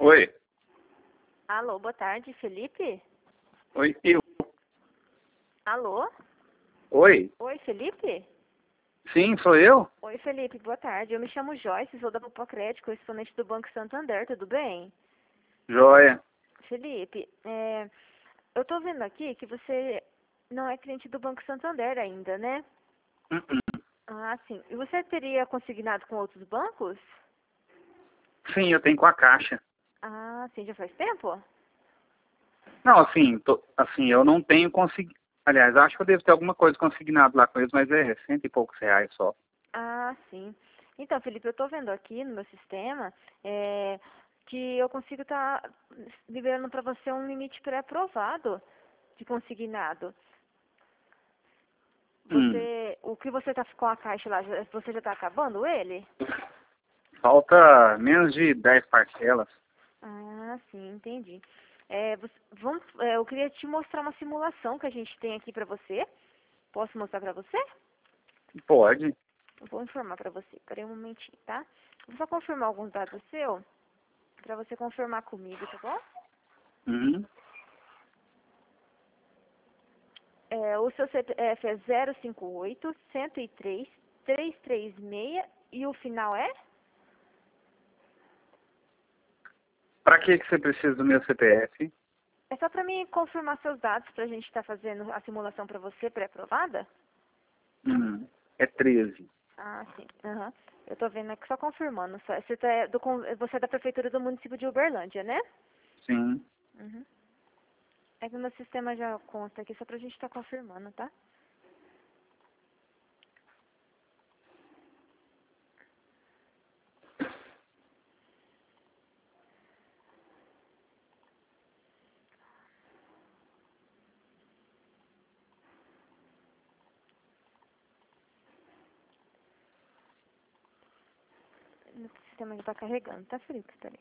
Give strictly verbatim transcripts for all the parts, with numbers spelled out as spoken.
Oi. Alô, boa tarde, Felipe? Oi, eu. Alô? Oi. Oi, Felipe? Sim, sou eu? Oi, Felipe, boa tarde. Eu me chamo Joyce, sou da Popocred, correspondente do Banco Santander, tudo bem? Joia. Felipe, é, eu tô vendo aqui que você não é cliente do Banco Santander ainda, né? Uh-uh. Ah, sim. E você teria consignado com outros bancos? Sim, eu tenho com a Caixa. Ah, sim, já faz tempo? Não, assim, tô, assim, eu não tenho consegui... Aliás, acho que eu devo ter alguma coisa consignado lá com eles, mas é cento e poucos reais só. Ah, sim. Então, Felipe, eu tô vendo aqui no meu sistema é, que eu consigo estar liberando para você um limite pré-aprovado de consignado. Hum. Você, o que você tá com a caixa lá, já- você já está acabando ele? Falta menos de dez parcelas. Ah, sim, entendi. É, você- vamos, é, eu queria te mostrar uma simulação que a gente tem aqui para você. Posso mostrar para você? Pode. Eu vou informar para você. Peraí um momentinho, tá? Vou só confirmar alguns dados seus para você confirmar comigo, tá bom? Uhum. É, o seu C P F é zero cinco oito, cento e três, trezentos e trinta e seis e o final é? Pra que que você precisa do meu C P F? É só para mim confirmar seus dados para a gente estar fazendo a simulação para você pré-aprovada? Hum. É treze. Ah, sim. Aham. Eu tô vendo aqui só confirmando. Só. Você, tá do, con- você é da prefeitura do município de Uberlândia, né? Sim. Uhum. É que o meu sistema já conta aqui só pra gente estar confirmando, tá? O sistema já tá carregando, tá, Felipe? Peraí.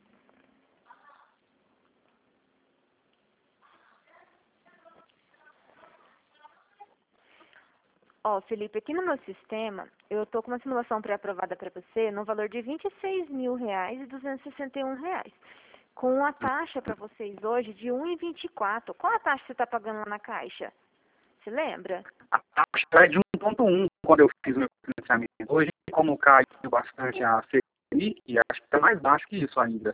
Ó, Felipe, aqui no meu sistema, eu tô com uma simulação pré-aprovada para você no valor de vinte e seis mil reais e duzentos e sessenta e um reais. Com a taxa para vocês hoje de um e vinte e quatro. Qual a taxa que você tá pagando lá na caixa? Você lembra? A taxa é de um ponto um quando eu fiz meu financiamento. Hoje, como caiu bastante a Selic, acho que está mais baixo que isso ainda.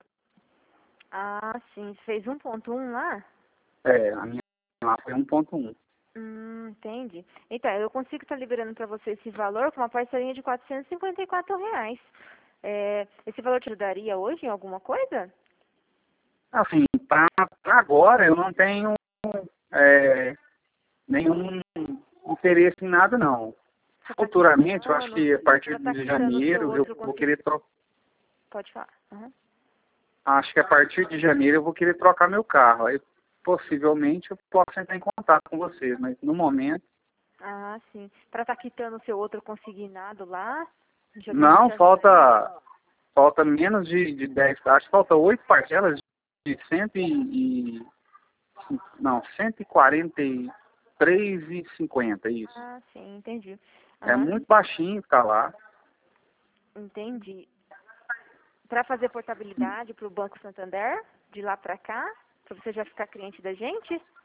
Ah, sim. Você fez um ponto um lá? É, a minha lá foi um ponto um. Hum, entendi. Então, eu consigo estar liberando para você esse valor com uma parcelinha de quatrocentos e cinquenta e quatro reais. É, esse valor te ajudaria hoje em alguma coisa? Assim, para agora eu não tenho é, nenhum interesse em nada, não. Você está Futuramente, eu acho quitando, que a você partir está de quitando o seu janeiro eu outro vou consegui... querer trocar. Pode falar. Uhum. Acho que a partir de janeiro eu vou querer trocar meu carro. Aí possivelmente eu posso entrar em contato com vocês, mas no momento. Ah, sim. Para estar quitando o seu outro consignado lá, jogando Não, te ajudaria? falta, falta menos de, de dez, acho que falta oito parcelas de cento e, e- não, cento e quarenta e três e cinquenta, isso. Ah, sim, entendi. É Aham, muito baixinho ficar lá. entendi. Para fazer portabilidade para o Banco Santander, de lá para cá, para você já ficar cliente da gente? O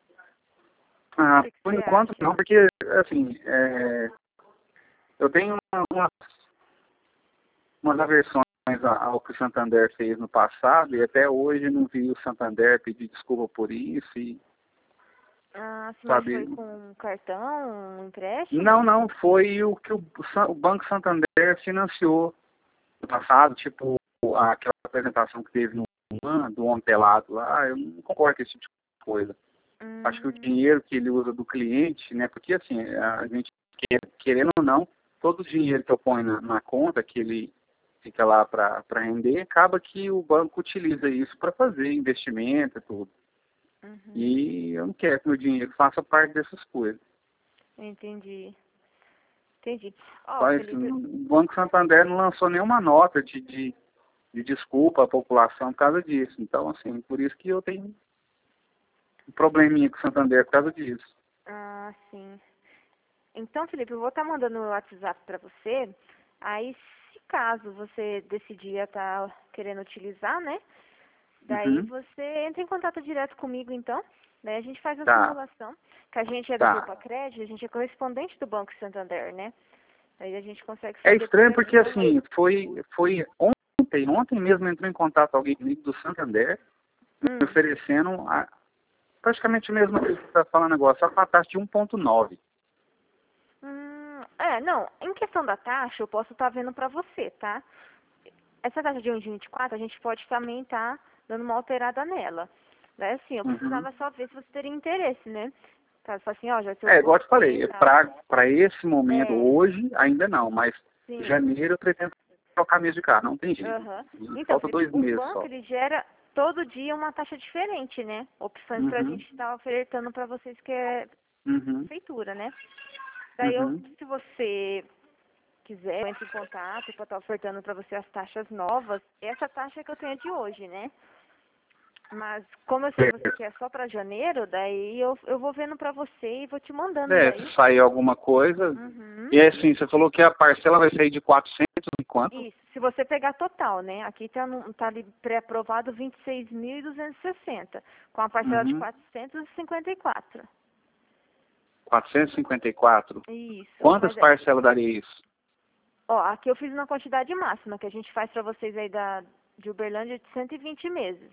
Ah, que, que por você enquanto acha? não, porque assim, é, eu tenho uma, uma, umas aversões a- ao que o Santander fez no passado e até hoje não vi o Santander pedir desculpa por isso e, Ah, sim, mas sabe, foi com um cartão, um não, empréstimo? não, foi o que o, San- o Banco Santander financiou no passado, tipo aquela apresentação que teve no One, do homem pelado lá, eu não concordo com esse tipo de coisa. Acho que o Hum, dinheiro que ele usa do cliente, né, porque assim, a gente, quer- querendo ou não, todo o dinheiro que eu ponho na, na conta, que ele fica lá para render, acaba que o banco utiliza isso para fazer investimento e tudo. uhum, E eu não quero que meu dinheiro faça parte dessas coisas. entendi. Entendi. Ó, Mas assim, Felipe, o Banco Santander não lançou nenhuma nota de, de, de desculpa à população por causa disso. Então, assim, por isso que eu tenho um probleminha com o Santander por causa disso. ah, sim. Então, Felipe, eu vou estar mandando o WhatsApp para você. Aí, se caso você decidir estar querendo utilizar, né? Daí Uhum. você entra em contato direto comigo, então. Daí a gente faz a Tá. simulação. Que a gente é do Tá. Grupo Acred, a gente é correspondente do Banco Santander, né? Daí a gente consegue É saber estranho tudo porque, aquilo. assim, foi, foi ontem, ontem mesmo entrou em contato alguém comigo do Santander, me Hum. oferecendo a, praticamente a mesma coisa que você está falando agora, só com a taxa de um ponto nove. Hum, é, não, em questão da taxa, eu posso estar vendo pra você, tá? Essa taxa de um vírgula vinte e quatro, a gente pode também estar dando uma alterada nela. Daí, assim, eu Uhum. precisava só ver se você teria interesse, né? Caso fale assim, ó, já se eu É, igual eu te gostei falei, e tal. para esse momento, É, hoje, ainda não, mas sim. janeiro eu pretendo trocar mês de carro, não tem jeito. Aham. Então, Falta Felipe, dois o meses banco, só. ele gera todo dia uma taxa diferente, né? Opções pra Uhum, gente estar ofertando pra vocês que é uhum, prefeitura, né? Daí, eu, uhum. se você quiser, eu entro em contato para estar ofertando para você as taxas novas. Essa taxa que eu tenho é de hoje, né? Mas como eu sei que você quer só para janeiro, daí eu, eu vou vendo para você e vou te mandando É, daí. se sair alguma coisa. Uhum. E é assim, você falou que a parcela vai sair de quatrocentos e quanto? Isso, se você pegar total, né? Aqui tá, no, tá ali pré-aprovado vinte e seis mil e duzentos e sessenta, com a parcela de Uhum. quatrocentos e cinquenta e quatro. quatrocentos e cinquenta e quatro. Isso, Quantas mas é, parcelas daria isso? ó, aqui eu fiz uma quantidade máxima, que a gente faz para vocês aí da, de Uberlândia de cento e vinte meses.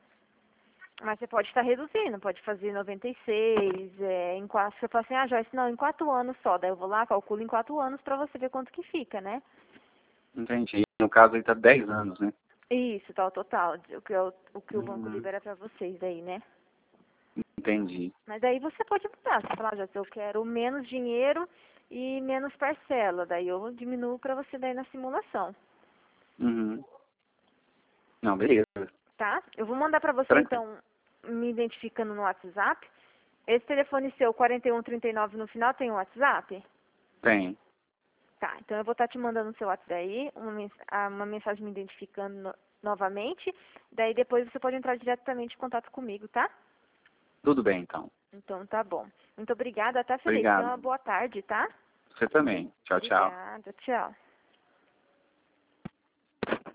Mas você pode estar reduzindo, pode fazer noventa e seis, é, em quatro, você fala assim, ah, Joyce, não, em quatro anos só. Daí eu vou lá, calculo em quatro anos para você ver quanto que fica, né? Entendi. No caso aí tá dez anos, né? Isso, tá o total, o que, é o, o que o banco Uhum. libera para vocês aí, né? Entendi. Mas aí você pode mudar, você fala, ah, Joyce, eu quero menos dinheiro e menos parcela. Daí eu diminuo para você daí na simulação, Uhum. Não, beleza. tá? Eu vou mandar para você, Tranquilo. então, me identificando no WhatsApp. Esse telefone seu, quarenta e um trinta e nove no final, tem o WhatsApp? Tem. Tá, então eu vou estar te mandando no seu WhatsApp aí, uma, mens- ah, uma mensagem me identificando no- novamente. Daí depois você pode entrar diretamente em contato comigo, tá? Tudo bem, então. Então tá bom. Muito obrigada, tá, Felipe? Tenha Obrigado. uma boa tarde, tá? Você também. Tchau, tchau. Obrigada, tchau.